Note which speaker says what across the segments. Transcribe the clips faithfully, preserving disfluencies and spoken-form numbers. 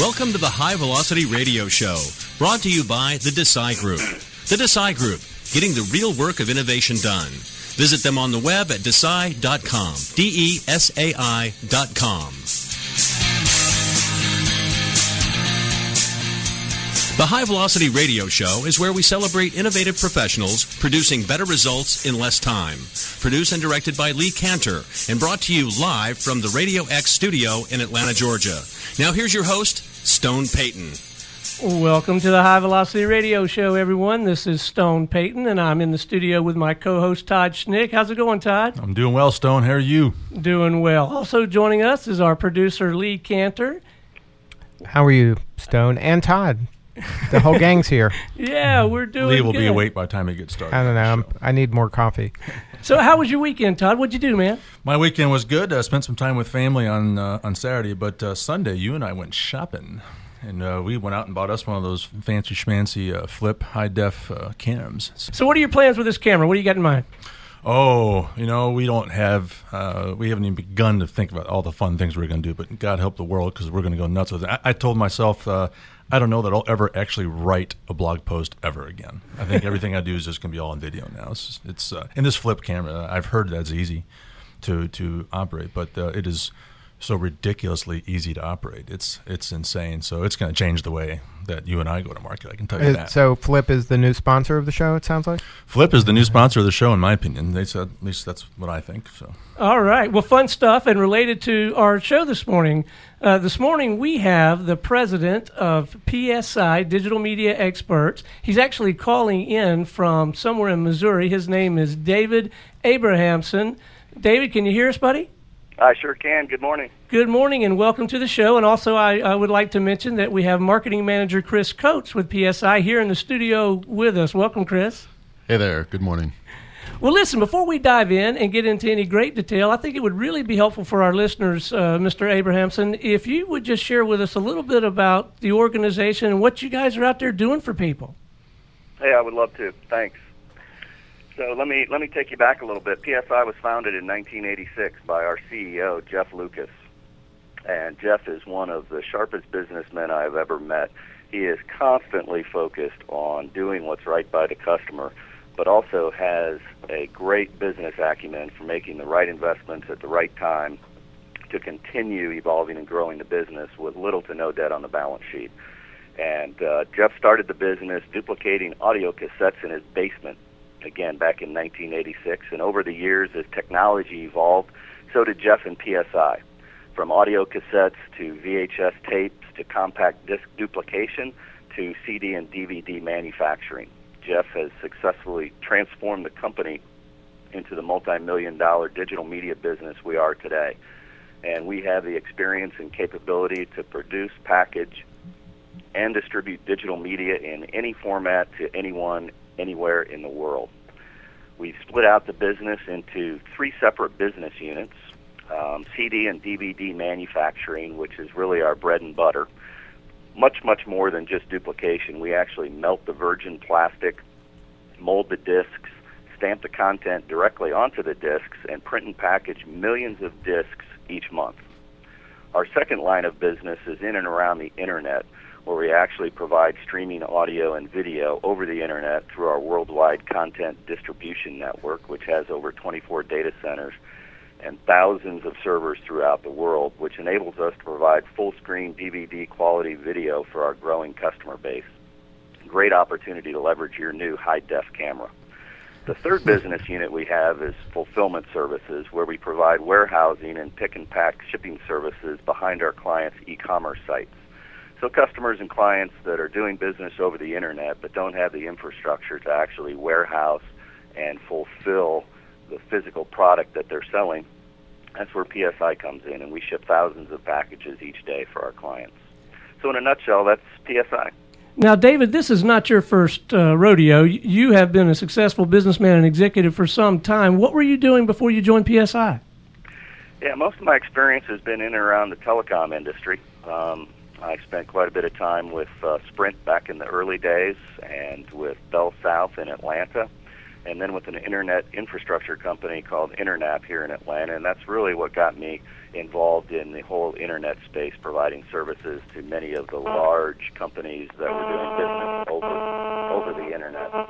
Speaker 1: Welcome to the High Velocity Radio Show, brought to you by the Desai Group. The Desai Group, getting the real work of innovation done. Visit them on the web at desai dot com, D E S A I dot com. The High Velocity Radio Show is where we celebrate innovative professionals producing better results in less time. Produced and directed by Lee Cantor and brought to you live from the Radio X studio in Atlanta, Georgia. Now here's your host, Stone Payton.
Speaker 2: Welcome to the High Velocity Radio Show, everyone. This is Stone Payton, and I'm in the studio with my co-host, Todd Schnick. How's it going, Todd?
Speaker 3: I'm doing well, Stone. How are you?
Speaker 2: Doing well. Also joining us is our producer, Lee Cantor.
Speaker 4: How are you, Stone? And Todd. The whole gang's here.
Speaker 2: Yeah, we're doing
Speaker 3: Lee will
Speaker 2: good.
Speaker 3: be awake by the time it gets started.
Speaker 4: I don't know. I'm, I need more coffee.
Speaker 2: So how was your weekend, Todd? What'd you do, man?
Speaker 3: My weekend was good. I spent some time with family on uh, on Saturday, but uh, Sunday you and I went shopping. And uh, we went out and bought us one of those fancy schmancy uh, flip high-def uh, cams.
Speaker 2: So what are your plans with this camera? What do you got in mind?
Speaker 3: Oh, you know, we don't have, uh, we haven't even begun to think about all the fun things we're going to do, but God help the world because we're going to go nuts with it. I, I told myself, uh, I don't know that I'll ever actually write a blog post ever again. I think everything I do is just going to be all on video now. It's, it's uh, in this flip camera, I've heard that's easy to, to operate, but uh, it is so ridiculously easy to operate. It's it's insane. So it's going to change the way that you and I go to market. I can tell you
Speaker 4: Uh,
Speaker 3: that.
Speaker 4: So Flip is the new sponsor of the show, it sounds like?
Speaker 3: Flip is the new sponsor of the show, in my opinion. They said, at least that's what I think. So.
Speaker 2: All right. Well, fun stuff. And related to our show this morning, uh, this morning we have the president of P S I, Digital Media Experts. He's actually calling in from somewhere in Missouri. His name is David Abrahamson. David, can you hear us, buddy?
Speaker 5: I sure can. Good morning.
Speaker 2: Good morning and welcome to the show. And also I, I would like to mention that we have marketing manager Chris Coates with P S I here in the studio with us. Welcome, Chris.
Speaker 6: Hey there. Good morning.
Speaker 2: Well, listen, before we dive in and get into any great detail, I think it would really be helpful for our listeners, uh, Mister Abrahamson, if you would just share with us a little bit about the organization and what you guys are out there doing for people.
Speaker 5: Hey, I would love to. Thanks. So let me let me take you back a little bit. P S I was founded in nineteen eighty-six by our C E O, Jeff Lucas. And Jeff is one of the sharpest businessmen I've ever met. He is constantly focused on doing what's right by the customer, but also has a great business acumen for making the right investments at the right time to continue evolving and growing the business with little to no debt on the balance sheet. And uh, Jeff started the business duplicating audio cassettes in his basement, again, back in nineteen eighty-six. And over the years, as technology evolved, so did Jeff and P S I. From audio cassettes to V H S tapes to compact disc duplication to C D and D V D manufacturing. Jeff has successfully transformed the company into the multi-million dollar digital media business we are today. And we have the experience and capability to produce, package, and distribute digital media in any format to anyone, anywhere in the world. We've split out the business into three separate business units, um, C D and D V D manufacturing, which is really our bread and butter. Much, much more than just duplication. We actually melt the virgin plastic, mold the discs, stamp the content directly onto the discs, and print and package millions of discs each month. Our second line of business is in and around the Internet, where we actually provide streaming audio and video over the Internet through our worldwide content distribution network, which has over twenty-four data centers and thousands of servers throughout the world, which enables us to provide full-screen D V D quality video for our growing customer base. Great opportunity to leverage your new high-def camera. The third business unit we have is fulfillment services, where we provide warehousing and pick-and-pack shipping services behind our clients' e-commerce sites. So customers and clients that are doing business over the Internet but don't have the infrastructure to actually warehouse and fulfill the physical product that they're selling, that's where P S I comes in, and we ship thousands of packages each day for our clients. So in a nutshell, that's P S I.
Speaker 2: Now, David, this is not your first uh, rodeo. You have been a successful businessman and executive for some time. What were you doing before you joined P S I?
Speaker 5: Yeah, most of my experience has been in and around the telecom industry. Um, I spent quite a bit of time with uh, Sprint back in the early days and with Bell South in Atlanta. and then with an internet infrastructure company called Internap here in Atlanta, and that's really what got me involved in the whole internet space, providing services to many of the large companies that were doing business over over the internet.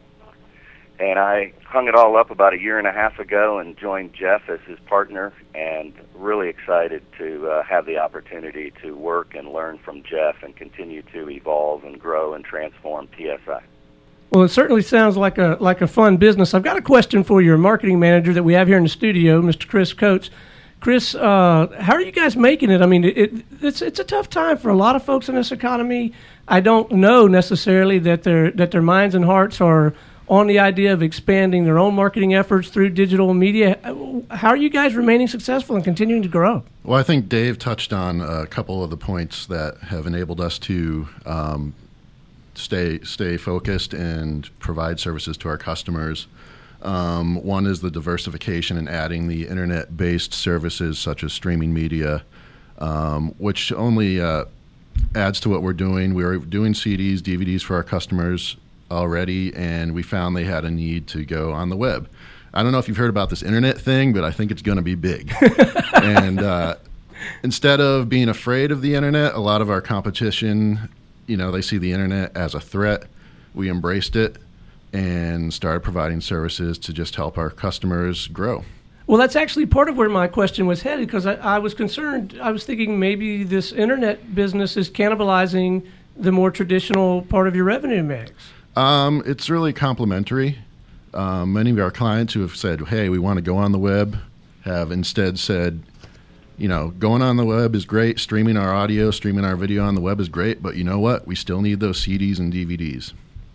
Speaker 5: And I hung it all up about a year and a half ago and joined Jeff as his partner, and really excited to uh, have the opportunity to work and learn from Jeff and continue to evolve and grow and transform P S I.
Speaker 2: Well, it certainly sounds like a like a fun business. I've got a question for your marketing manager that we have here in the studio, Mister Chris Coates. Chris, uh, how are you guys making it? I mean, it, it's it's a tough time for a lot of folks in this economy. I don't know necessarily that their that their minds and hearts are on the idea of expanding their own marketing efforts through digital media. How are you guys remaining successful and continuing to grow?
Speaker 6: Well, I think Dave touched on a couple of the points that have enabled us to um, stay stay focused and provide services to our customers. Um, one is the diversification and adding the internet-based services such as streaming media, um, which only uh, adds to what we're doing. We're doing C Ds, D V Ds for our customers already, and we found they had a need to go on the web. I don't know if you've heard about this internet thing, but I think it's going to be big. and uh, instead of being afraid of the internet, a lot of our competition, you know, they see the internet as a threat. We embraced it and started providing services to just help our customers grow.
Speaker 2: Well, that's actually part of where my question was headed, because I, I was concerned. I was thinking maybe this internet business is cannibalizing the more traditional part of your revenue mix.
Speaker 6: Um, it's really complementary. Um, many of our clients who have said, hey, we want to go on the web, have instead said, you know, going on the web is great, streaming our audio, streaming our video on the web is great, but you know what? We still need those C Ds and D V Ds.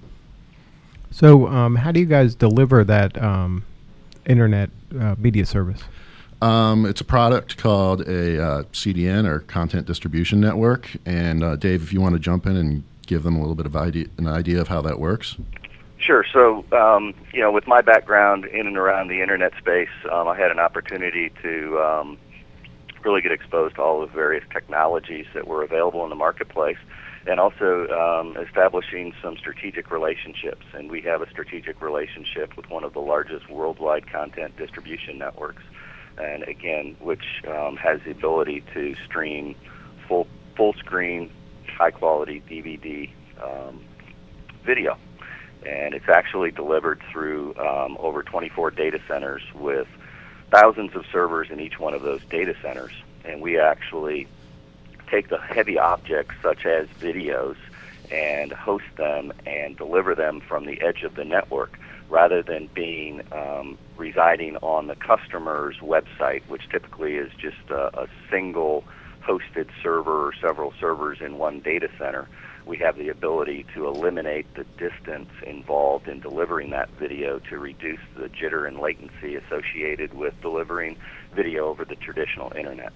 Speaker 4: So um, how do you guys deliver that um, internet uh, media service?
Speaker 6: Um, it's a product called a uh, C D N, or Content Distribution Network. And uh, Dave, if you want to jump in and give them a little bit of idea, an idea of how that works.
Speaker 5: Sure. So, um, you know, with my background in and around the internet space, um, I had an opportunity to um, really get exposed to all the various technologies that were available in the marketplace, and also um, establishing some strategic relationships. And we have a strategic relationship with one of the largest worldwide content distribution networks, and again, which um, has the ability to stream full full screen, high quality D V D um, video. And it's actually delivered through um, over twenty-four data centers with thousands of servers in each one of those data centers. And we actually take the heavy objects such as videos and host them and deliver them from the edge of the network, rather than being um, residing on the customer's website, which typically is just a, a single hosted server or several servers in one data center. We have the ability to eliminate the distance involved in delivering that video to reduce the jitter and latency associated with delivering video over the traditional internet.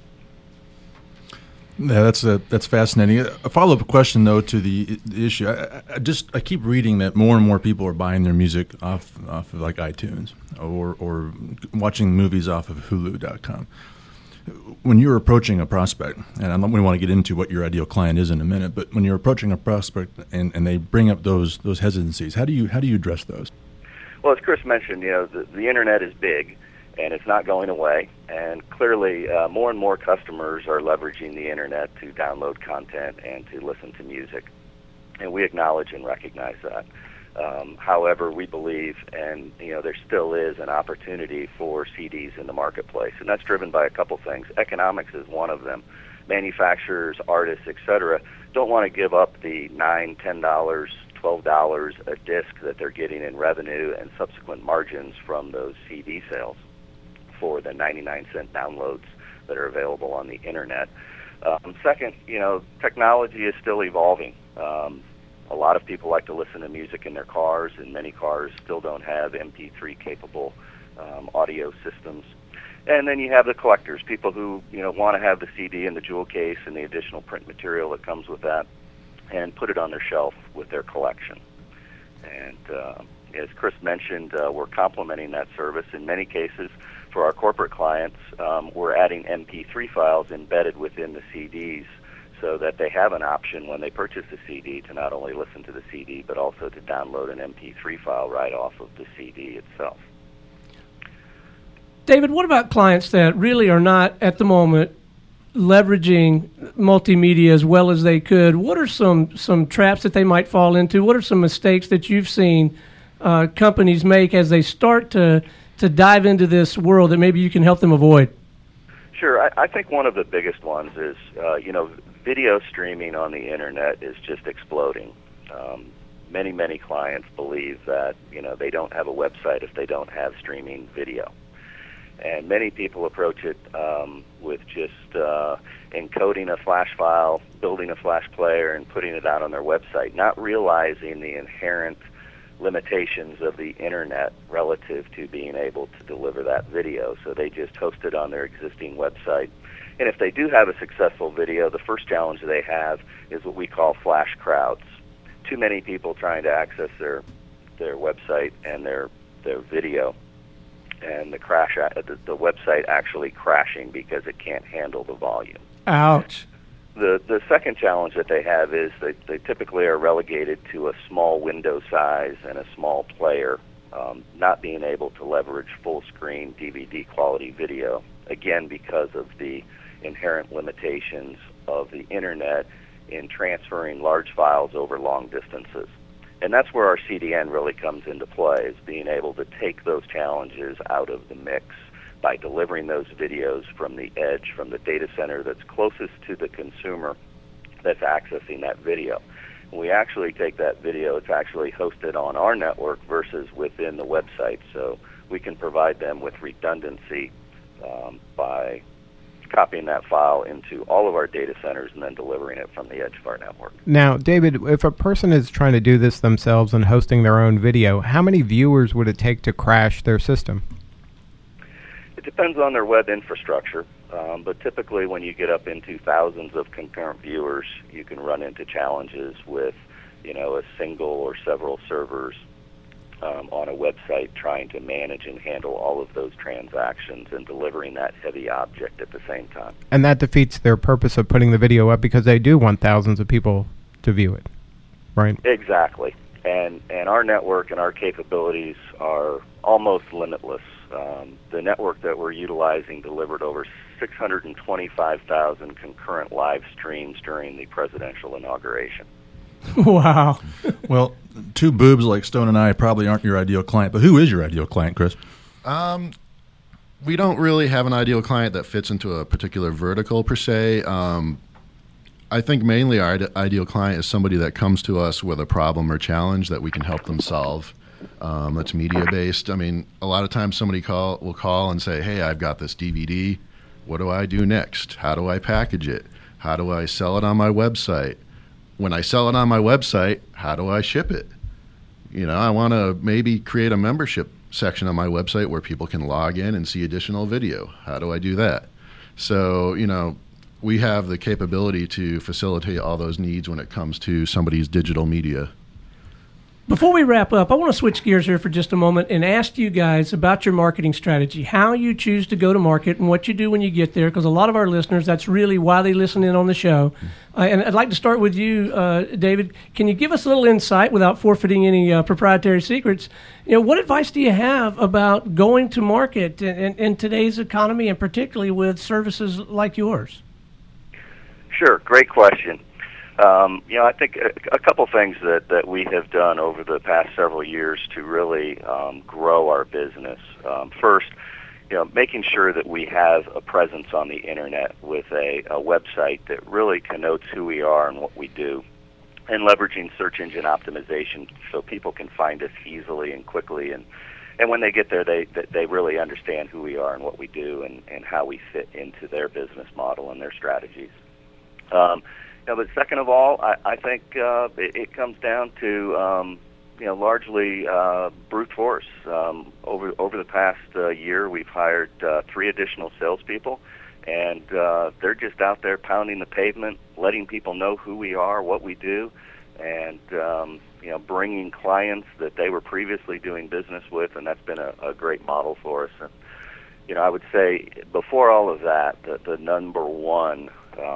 Speaker 3: Yeah, that's a, that's fascinating. A follow-up question, though, to the, the issue. I, I just I keep reading that more and more people are buying their music off off of like iTunes, or or watching movies off of Hulu dot com. When you're approaching a prospect, and we want to get into what your ideal client is in a minute, but when you're approaching a prospect and, and they bring up those those hesitancies, how do you how do you address those?
Speaker 5: Well, as Chris mentioned, you know, the, the internet is big, and it's not going away. And clearly, uh, more and more customers are leveraging the internet to download content and to listen to music, and we acknowledge and recognize that. Um, however, we believe, and you know, there still is an opportunity for C Ds in the marketplace, and that's driven by a couple things. Economics is one of them. Manufacturers, artists, et cetera, don't want to give up the nine, ten dollars, twelve dollars a disc that they're getting in revenue and subsequent margins from those C D sales for the ninety-nine cent downloads that are available on the internet. Um, second, you know, technology is still evolving. Um, A lot of people like to listen to music in their cars, and many cars still don't have M P three capable um, audio systems. And then you have the collectors, people who you know want to have the C D and the jewel case and the additional print material that comes with that, and put it on their shelf with their collection. And uh, as Chris mentioned, uh, we're complementing that service. In many cases, for our corporate clients, um, we're adding M P three files embedded within the C Ds, so that they have an option when they purchase a C D to not only listen to the C D, but also to download an M P three file right off of the C D itself.
Speaker 2: David, what about clients that really are not, at the moment, leveraging multimedia as well as they could? What are some, some traps that they might fall into? What are some mistakes that you've seen uh, companies make as they start to, to dive into this world that maybe you can help them avoid?
Speaker 5: Sure. I, I think one of the biggest ones is, uh, you know, video streaming on the Internet is just exploding. Um, many, many clients believe that, you know, they don't have a website if they don't have streaming video. And many people approach it um, with just uh, encoding a flash file, building a flash player, and putting it out on their website, not realizing the inherent limitations of the Internet relative to being able to deliver that video. So they just host it on their existing website. And if they do have a successful video, the first challenge they have is what we call flash crowds. Too many people trying to access their their website and their their video, and the crash the, the website actually crashing because it can't handle the volume.
Speaker 2: Ouch.
Speaker 5: The the second challenge that they have is they, they typically are relegated to a small window size and a small player, um, not being able to leverage full screen D V D quality video, again because of the inherent limitations of the Internet in transferring large files over long distances. And that's where our C D N really comes into play, is being able to take those challenges out of the mix by delivering those videos from the edge, from the data center that's closest to the consumer that's accessing that video. When we actually take that video, it's actually hosted on our network versus within the website, so we can provide them with redundancy um, by copying that file into all of our data centers and then delivering it from the edge of our network.
Speaker 4: Now, David, if a person is trying to do this themselves and hosting their own video, how many viewers would it take to crash their system?
Speaker 5: It depends on their web infrastructure, um, but typically when you get up into thousands of concurrent viewers, you can run into challenges with, you know, a single or several servers um, on a website trying to manage and handle all of those transactions and delivering that heavy object at the same time.
Speaker 4: And that defeats their purpose of putting the video up because they do want thousands of people to view it, right?
Speaker 5: Exactly. And, and our network and our capabilities are almost limitless. Um, the network that we're utilizing delivered over six hundred twenty-five thousand concurrent live streams during the presidential inauguration.
Speaker 2: Wow.
Speaker 3: Well, two boobs like Stone and I probably aren't your ideal client, but who is your ideal client, Chris?
Speaker 6: Um, we don't really have an ideal client that fits into a particular vertical per se. Um, I think mainly our ide- ideal client is somebody that comes to us with a problem or challenge that we can help them solve. Um, that's media-based. I mean, a lot of times somebody call will call and say, hey, I've got this D V D. What do I do next? How do I package it? How do I sell it on my website? When I sell it on my website, how do I ship it? You know, I want to maybe create a membership section on my website where people can log in and see additional video. How do I do that? So, you know, we have the capability to facilitate all those needs when it comes to somebody's digital media.
Speaker 2: Before we wrap up, I want to switch gears here for just a moment and ask you guys about your marketing strategy, how you choose to go to market and what you do when you get there, because a lot of our listeners, that's really why they listen in on the show. Uh, and I'd like to start with you, uh, David. Can you give us a little insight without forfeiting any uh, proprietary secrets? You know, what advice do you have about going to market in, in, in today's economy, and particularly with services like yours?
Speaker 5: Sure, great question. Um, you know, I think a, a couple things that, that we have done over the past several years to really um, grow our business. Um, first, you know, making sure that we have a presence on the Internet with a, a website that really connotes who we are and what we do, and leveraging search engine optimization so people can find us easily and quickly. And, and when they get there, they, they really understand who we are and what we do and, and how we fit into their business model and their strategies. Um, you know, but second of all, I, I think uh, it, it comes down to um, you know largely uh, brute force. Um, over over the past uh, year, we've hired uh, three additional salespeople, and uh, they're just out there pounding the pavement, letting people know who we are, what we do, and um, you know bringing clients that they were previously doing business with, and that's been a, a great model for us. And you know, I would say before all of that, the, the number one Um,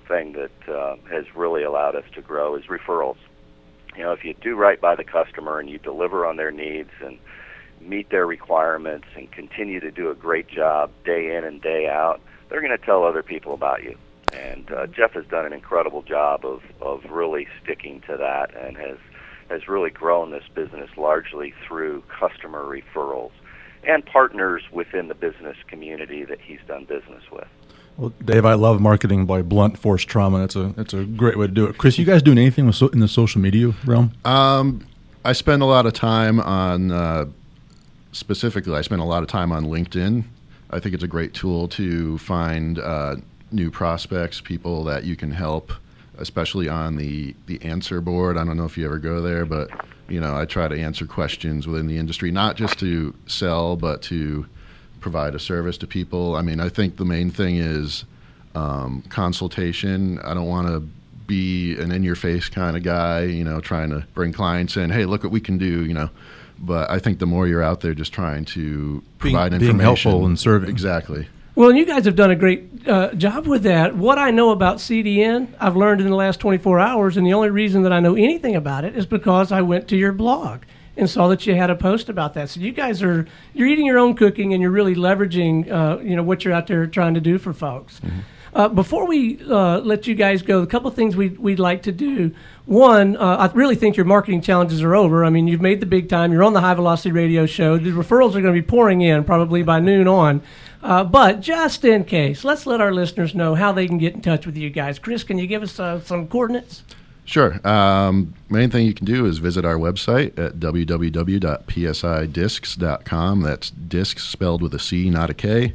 Speaker 5: thing that uh, has really allowed us to grow is referrals. You know, if you do right by the customer and you deliver on their needs and meet their requirements and continue to do a great job day in and day out, they're going to tell other people about you. And uh, Jeff has done an incredible job of, of really sticking to that and has has really grown this business largely through customer referrals and partners within the business community that he's done business with.
Speaker 3: Well, Dave, I love marketing by blunt force trauma. It's a it's a great way to do it. Chris, you guys doing anything with so, in the social media realm?
Speaker 6: Um, I spend a lot of time on, uh, specifically, I spend a lot of time on LinkedIn. I think it's a great tool to find uh, new prospects, people that you can help, especially on the, the answer board. I don't know if you ever go there, but you know, I try to answer questions within the industry, not just to sell, but to provide a service to people. I mean, I think the main thing is um, consultation. I don't want to be an in-your-face kind of guy, you know, trying to bring clients in, hey, look what we can do, you know. But I think the more you're out there just trying to provide
Speaker 3: being,
Speaker 6: information.
Speaker 3: Being helpful and serving.
Speaker 6: Exactly.
Speaker 2: Well, and you guys have done a great uh, job with that. What I know about C D N, I've learned in the last twenty-four hours, and the only reason that I know anything about it is because I went to your blog and saw that you had a post about that. So you guys are, you're eating your own cooking, and you're really leveraging, uh, you know, what you're out there trying to do for folks. Mm-hmm. Uh, before we uh, let you guys go, a couple of things we'd, we'd like to do. One, uh, I really think your marketing challenges are over. I mean, you've made the big time. You're on the High Velocity Radio Show. The referrals are going to be pouring in probably by noon on. Uh, but just in case, let's let our listeners know how they can get in touch with you guys. Chris, can you give us uh, some coordinates?
Speaker 6: Sure. Um, main thing you can do is visit our website at w w w dot p s i discs dot com. That's discs spelled with a C, not a K.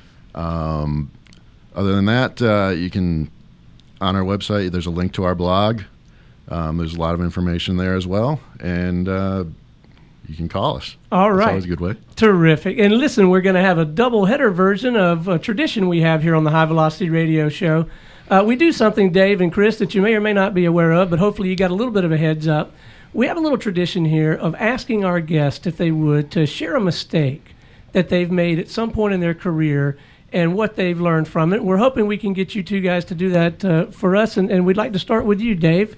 Speaker 6: Um, other than that, uh, you can, on our website, there's a link to our blog. Um, there's a lot of information there as well. And uh, you can call us.
Speaker 2: All right.
Speaker 6: That's always a good way.
Speaker 2: Terrific. And listen, we're going to have a double header version of a tradition we have here on the High Velocity Radio Show. Uh, we do something, Dave and Chris, that you may or may not be aware of, but hopefully you got a little bit of a heads up. We have a little tradition here of asking our guests, if they would, to share a mistake that they've made at some point in their career and what they've learned from it. We're hoping we can get you two guys to do that uh, for us, and, and we'd like to start with you, Dave.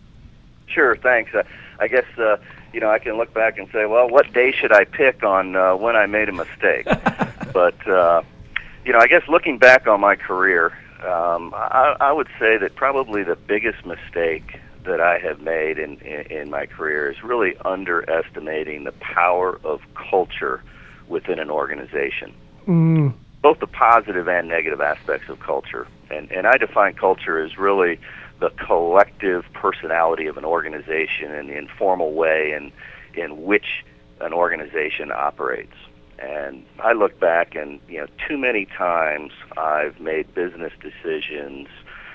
Speaker 5: Sure, thanks. Uh, I guess, uh, you know, I can look back and say, well, what day should I pick on uh, when I made a mistake? But, uh, you know, I guess looking back on my career, um, I, I would say that probably the biggest mistake that I have made in, in, in my career is really underestimating the power of culture within an organization.
Speaker 2: Mm.
Speaker 5: Both the positive and negative aspects of culture. And, and I define culture as really the collective personality of an organization and the informal way in, in which an organization operates. And I look back and, you know, too many times I've made business decisions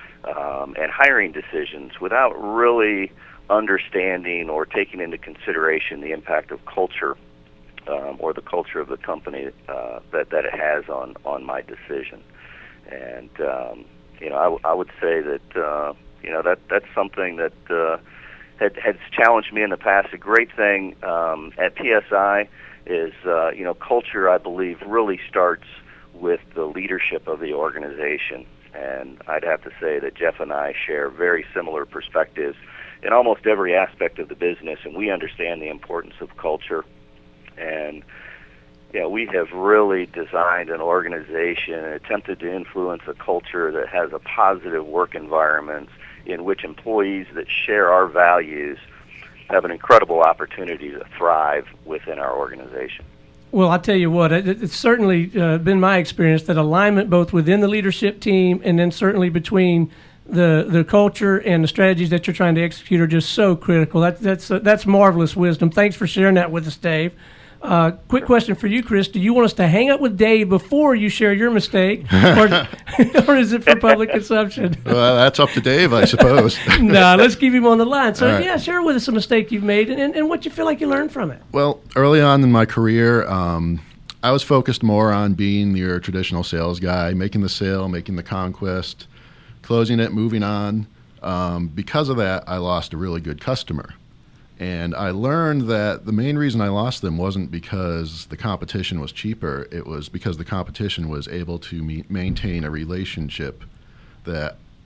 Speaker 5: um, and hiring decisions without really understanding or taking into consideration the impact of culture um, or the culture of the company uh, that, that it has on, on my decision. And, um, you know, I, w- I would say that, uh, you know, that that's something that uh, had, has challenged me in the past. A great thing um, at P S I is, uh, you know, culture, I believe, really starts with the leadership of the organization. And I'd have to say that Jeff and I share very similar perspectives in almost every aspect of the business, and we understand the importance of culture. And, you know, we have really designed an organization and attempted to influence a culture that has a positive work environment in which employees that share our values have an incredible opportunity to thrive within our organization.
Speaker 2: Well, I'll tell you what, it, it's certainly uh, been my experience that alignment both within the leadership team and then certainly between the the culture and the strategies that you're trying to execute are just so critical. That, that's uh, that's marvelous wisdom. Thanks for sharing that with us, Dave. Uh, quick question for you, Chris. Do you want us to hang up with Dave before you share your mistake, or, or is it for public consumption?
Speaker 6: Well, that's up to Dave, I suppose.
Speaker 2: No, let's keep him on the line. So,
Speaker 6: right.
Speaker 2: yeah, share with us a mistake you've made and, and, and what you feel like you learned from it.
Speaker 6: Well, early on in my career, um, I was focused more on being your traditional sales guy, making the sale, making the conquest, closing it, moving on. Um, because of that, I lost a really good customer. And I learned that the main reason I lost them wasn't because the competition was cheaper. It was because the competition was able to meet, maintain a relationship that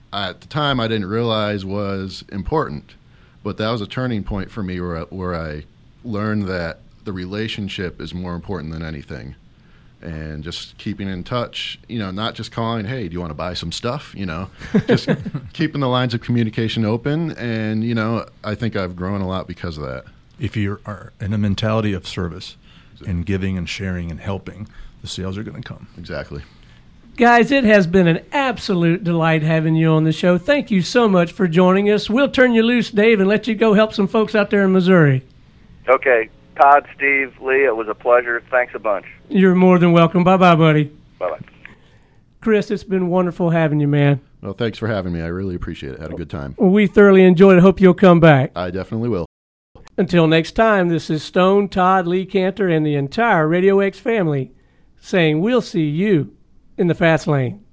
Speaker 6: at the time I didn't realize was important. But that was a turning point for me where I, where I learned that the relationship is more important than anything. And just keeping in touch, you know, not just calling, hey, do you want to buy some stuff? You know, just keeping the lines of communication open. And, you know, I think I've grown a lot because of that.
Speaker 3: If you are in a mentality of service and giving and sharing and helping, the sales are going to come.
Speaker 6: Exactly.
Speaker 2: Guys, it has been an absolute delight having you on the show. Thank you so much for joining us. We'll turn you loose, Dave, and let you go help some folks out there in Missouri.
Speaker 5: Okay. Todd, Steve, Lee, it was a pleasure. Thanks a bunch.
Speaker 2: You're more than welcome. Bye-bye, buddy.
Speaker 5: Bye-bye.
Speaker 2: Chris, it's been wonderful having you, man.
Speaker 6: Well, thanks for having me. I really appreciate it. Had a good time.
Speaker 2: We thoroughly enjoyed it. Hope you'll come back.
Speaker 6: I definitely will.
Speaker 2: Until next time, this is Stone, Todd, Lee Cantor, and the entire Radio X family saying we'll see you in the fast lane.